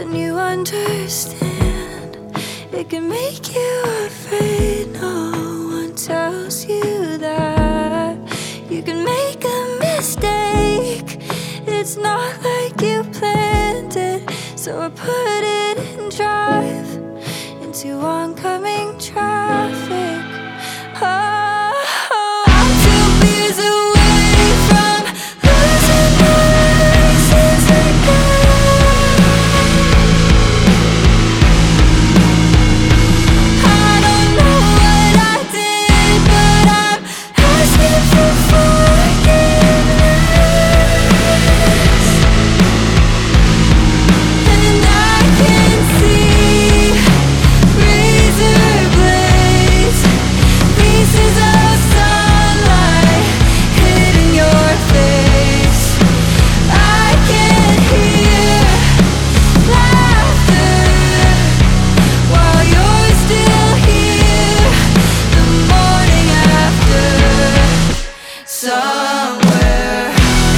when you understand. It can make you afraid. No one tells you that you can make a mistake. It's not like you planned it, so I put it in drive into oncoming traffic. Oh, I'm 2 beers away from losing my license again. I don't know what I did, but I'm asking for forgiveness. And I can see razor blades, pieces of sunlight hitting your face. I can hear laughter while you're still here. The morning after, somewhere.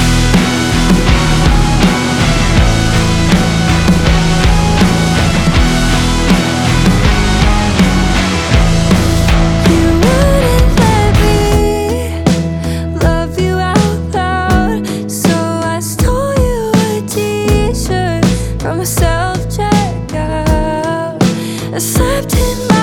You wouldn't let me love you out loud, so I stole you a t-shirt from a self-checkout. I slept in my